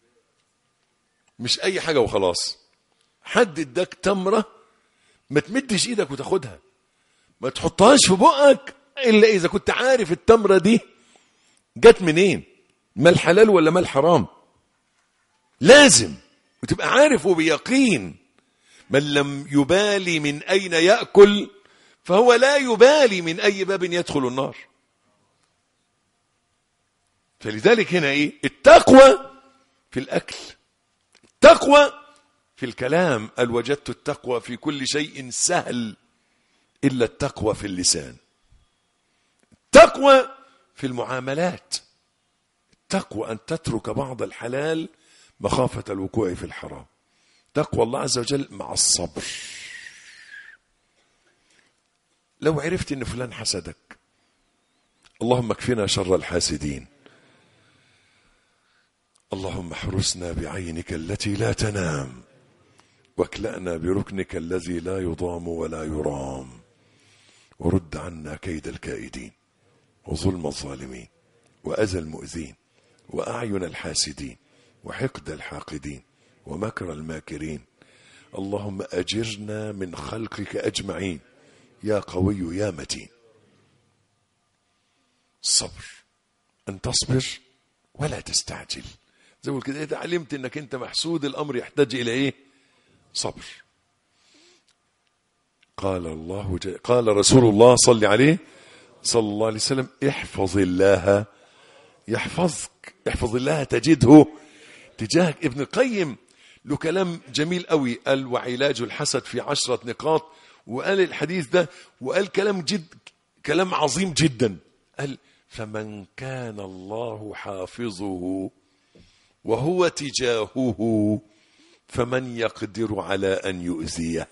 مش أي حاجة وخلاص. حد اداك تمرة ما تمدش ايدك وتاخدها، ما تحطهاش في بقك إلا إذا كنت عارف التمرة دي جت منين، ما الحلال ولا ما الحرام. لازم وتبقى عارف وبيقين. من لم يبالي من أين يأكل فهو لا يبالي من أي باب يدخل النار. فلذلك هنا إيه؟ التقوى في الأكل، التقوى في الكلام. قال: وجدت التقوى في كل شيء سهل إلا التقوى في اللسان. التقوى في المعاملات. التقوى أن تترك بعض الحلال مخافة الوقوع في الحرام. تقوى الله عز وجل مع الصبر. لو عرفت ان فلان حسدك اللهم اكفنا شر الحاسدين. اللهم احرسنا بعينك التي لا تنام، واكلأنا بركنك الذي لا يضام ولا يرام، ورد عنا كيد الكائدين، وظلم الظالمين، وأذى المؤذين، وأعين الحاسدين، وحقد الحاقدين، ومكر الماكرين. اللهم أجرنا من خلقك أجمعين يا قوي يا متين. الصبر، أن تصبر ولا تستعجل. زي ما كده إذا علمت أنك أنت محسود الأمر يحتاج إلى إيه؟ صبر. قال رسول الله صلى عليه صلى الله عليه وسلم: احفظ الله يحفظك، احفظ الله تجده تجاهك. ابن القيم له كلام جميل قوي، قال: وعلاج الحسد في 10 نقاط، وقال الحديث ده وقال كلام عظيم جدا. قال: فمن كان الله حافظه وهو تجاهه فمن يقدر على أن يؤذيه.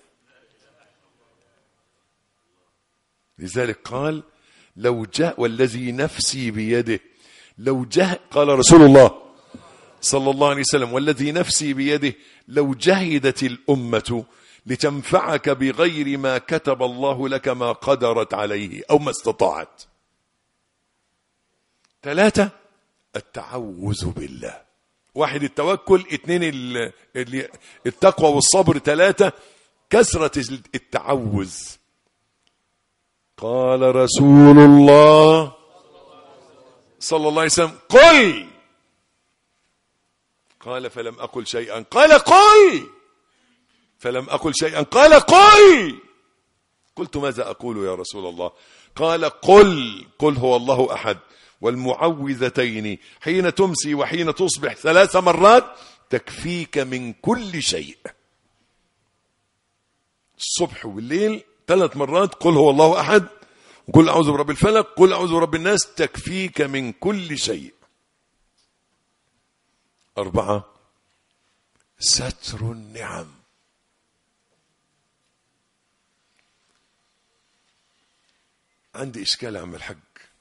لذلك قال: لو جاء والذي نفسي بيده، لو جاء، قال رسول الله صلى الله عليه وسلم: والذي نفسي بيده لو جهدت الأمة لتنفعك بغير ما كتب الله لك ما قدرت عليه أو ما استطاعت. 3 التعوذ بالله. 1 التوكل، 2 التقوى والصبر، 3 كثرة التعوذ. قال رسول الله صلى الله عليه وسلم: قل. قال: فلم أقل شيئا. قال: قل. فلم أقل شيئا. قال: قل. قلت: ماذا أقول يا رسول الله؟ قال: قل هو الله أحد، والمعوذتين حين تمسي وحين تصبح 3 مرات تكفيك من كل شيء. الصبح والليل 3 مرات: قل هو الله أحد، قل أعوذ برب الفلق، قل أعوذ برب الناس، تكفيك من كل شيء. 4 ستر النعم. عندي إشكال يا عم الحج.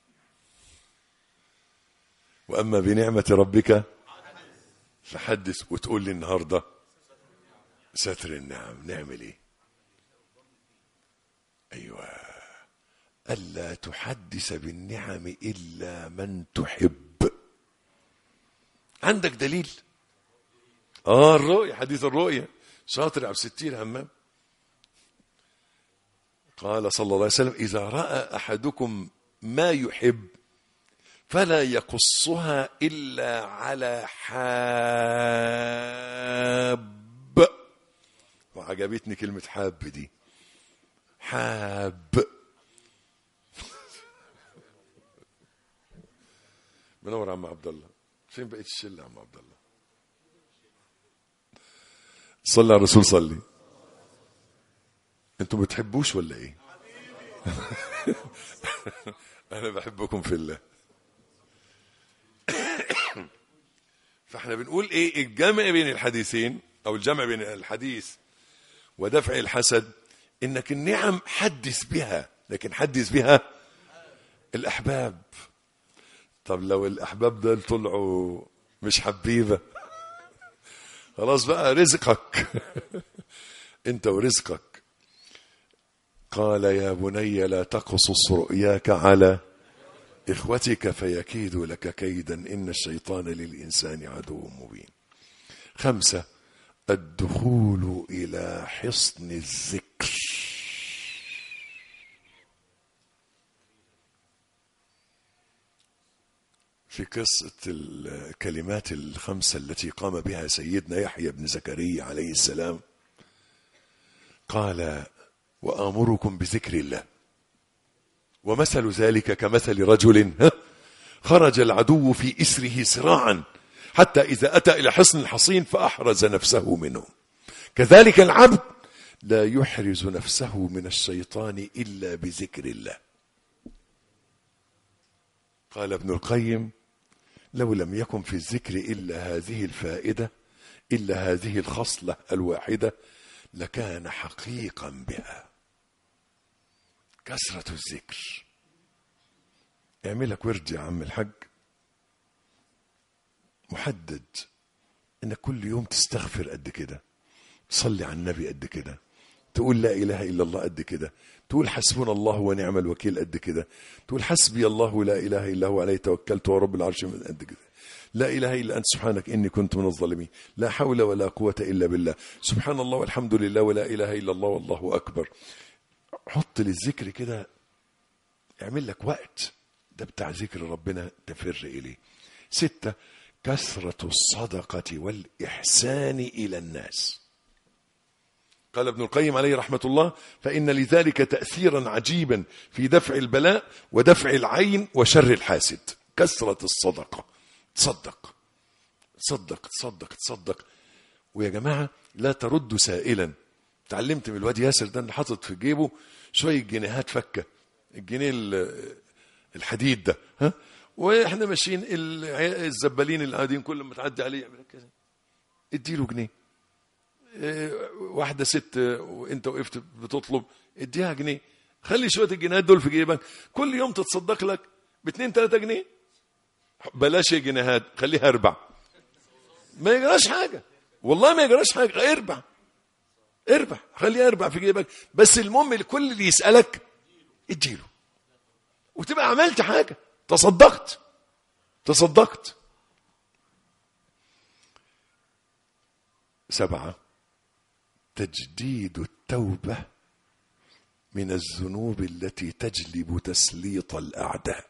وأما بنعمة ربك فحدث. وتقول لي النهاردة ستر النعم، نعمل ايه؟ أيوة، ألا تحدث بالنعم إلا من تحب. عندك دليل؟ الرؤية، حديث الرؤية. شاطر عبد الستير همام. قال صلى الله عليه وسلم: إذا رأى أحدكم ما يحب فلا يقصها إلا على حاب. وعجبتني كلمة حاب دي، حاب. منور عم عبد الله. فين بقيت الشله عم عبد الله؟ صلى على الرسول. صلي. انتوا بتحبوش ولا ايه؟ انا بحبكم في الله. فاحنا بنقول ايه؟ الجمع بين الحديثين او الجمع بين الحديث ودفع الحسد، انك النعم حدث بها، لكن حدث بها الاحباب. طب لو الاحباب دول طلعوا مش حبيبه، خلاص بقى رزقك انت ورزقك. قال: يا بني لا تقصص رؤياك على إخوتك فيكيدوا لك كيدا إن الشيطان للإنسان عدو مبين. 5 الدخول إلى حصن الذكر. في قصة الكلمات ال5 التي قام بها سيدنا يحيى بن زكريا عليه السلام، قال: وآمركم بذكر الله، ومثل ذلك كمثل رجل خرج العدو في إسره سراعا حتى إذا أتى إلى حصن الحصين فأحرز نفسه منه. كذلك العبد لا يحرز نفسه من الشيطان إلا بذكر الله. قال ابن القيم: لو لم يكن في الذكر إلا هذه الفائدة، إلا هذه الخصلة الواحدة، لكان حقيقا بها. كثرة الذكر. اعملك ورد يا عم الحاج محدد، انك كل يوم تستغفر قد كده، تصلي على النبي قد كده، تقول لا اله الا الله قد كده، تقول حسبنا الله ونعم الوكيل قد كده، تقول حسبي الله لا اله الا هو عليه توكلت ورب العرش قد كده، لا اله الا انت سبحانك اني كنت من الظالمين، لا حول ولا قوه الا بالله، سبحان الله والحمد لله ولا اله الا الله والله اكبر. حط للذكر كده، اعمل لك وقت، ده بتاع ذكر ربنا تفر اليه. 6 كثرة الصدقة والإحسان إلى الناس. قال ابن القيم عليه رحمة الله: فإن لذلك تأثيرا عجيبا في دفع البلاء ودفع العين وشر الحاسد. كثرة الصدقة، تصدق تصدق تصدق تصدق. ويا جماعة لا تردوا سائلا. تعلمت من الواد ياسر ده اللي حاطط في جيبه شوية جنيهات فكة، الجنيه الحديد ده، ها، واحنا ماشيين الزبالين اللي قاعدين كل ما تعدي عليه يعمل كذا، اديله جنيه. واحده ست وانت وقفت بتطلب، اديها جنيه. خلي شويه الجنيهات دول في جيبك، كل يوم تتصدق لك ب2-3 جنيه. بلاش الجنيهات، خليها 4، ما يجراش حاجه، والله ما يجراش حاجه. اربع خليها 4 في جيبك، بس المهم الكل اللي يسالك اديله، وتبقى عملت حاجه، تصدقت. 7 تجديد التوبة من الذنوب التي تجلب تسليط الأعداء.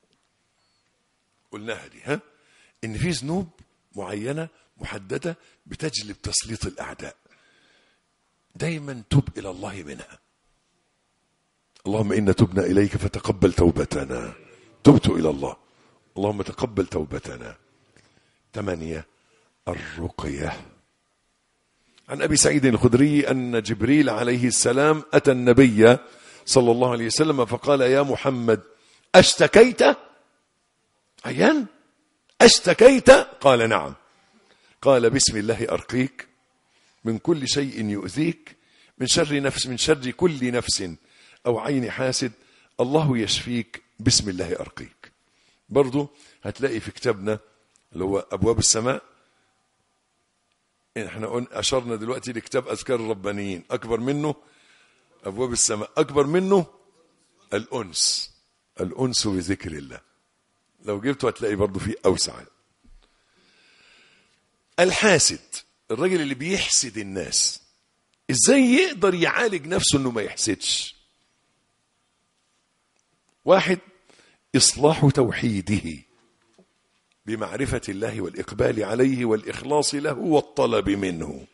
قلناها دي، ها، إن في ذنوب معينة محددة بتجلب تسليط الأعداء. دايما تب إلى الله منها. اللهم إنا تبنا إليك فتقبل توبتنا. تبت إلى الله، اللهم تقبل توبتنا. 8 الرقية. عن أبي سعيد الخدري أن جبريل عليه السلام أتى النبي صلى الله عليه وسلم فقال: يا محمد أشتكيت؟ عيان أشتكيت؟ قال: نعم. قال: بسم الله أرقيك من كل شيء يؤذيك، من شر كل نفس أو عين حاسد، الله يشفيك، بسم الله أرقيك. برضو هتلاقي في كتابنا اللي هو أبواب السماء، احنا أشرنا دلوقتي لكتاب أذكار الربانيين، أكبر منه أبواب السماء، أكبر منه الأنس بذكر الله. لو جبته هتلاقي برضو فيه أوسع. الحاسد، الراجل اللي بيحسد الناس، ازاي يقدر يعالج نفسه انه ما يحسدش؟ 1 إصلاح توحيده بمعرفة الله والإقبال عليه والإخلاص له والطلب منه.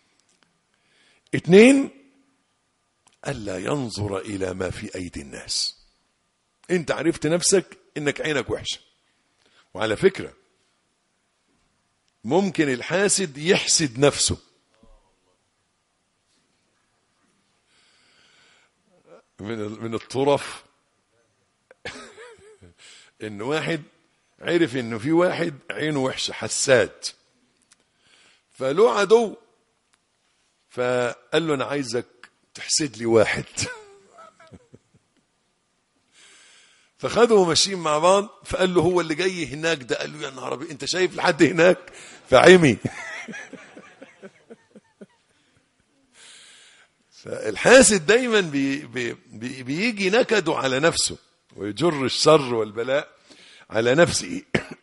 2 ألا ينظر إلى ما في أيدي الناس. أنت عرفت نفسك إنك عينك وحشة، وعلى فكرة ممكن الحاسد يحسد نفسه. من الطرف إن واحد عرف إنه في واحد عينه وحشة حساد، فله عدو، فقال له: أنا عايزك تحسد لي واحد. فخدوا ماشيين مع بعض، فقال له: هو اللي جاي هناك ده. قال له: يا نهار أبيض، أنت شايف لحد هناك؟ فعمي. فالحاسد دايما بيجي نكده على نفسه ويجر الشر والبلاء على نفسه.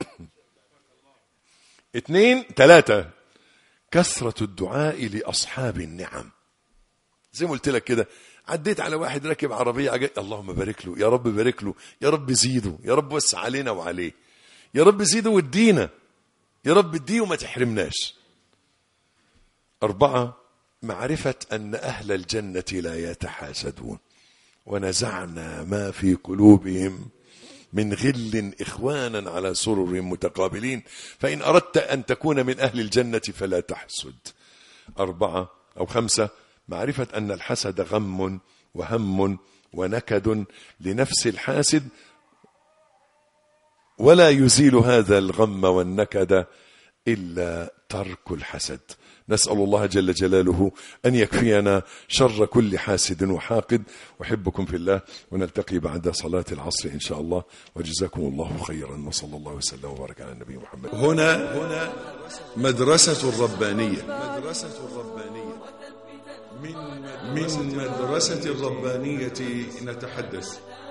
3 كثرة الدعاء لأصحاب النعم. زي ما قلت لك كده، عديت على واحد راكب عربية، اللهم بارك له، يا رب بارك له، يا رب زيده، يا رب وسع علينا وعليه، يا رب زيده وادينا، يا رب اديه وما تحرمناش. 4 معرفة أن أهل الجنة لا يتحاسدون، ونزعنا ما في قلوبهم من غل إخوانا على سرر متقابلين، فإن أردت أن تكون من أهل الجنة فلا تحسد. 4 أو 5 معرفة أن الحسد غم وهم ونكد لنفس الحاسد، ولا يزيل هذا الغم والنكد إلا ترك الحسد. نسأل الله جل جلاله أن يكفينا شر كل حاسد وحاقد. أحبكم في الله، ونلتقي بعد صلاة العصر إن شاء الله، وجزاكم الله خيرا، وصلى الله وسلم وبارك على النبي محمد. هنا مدرسة الربانية. من مدرسة الربانية نتحدث.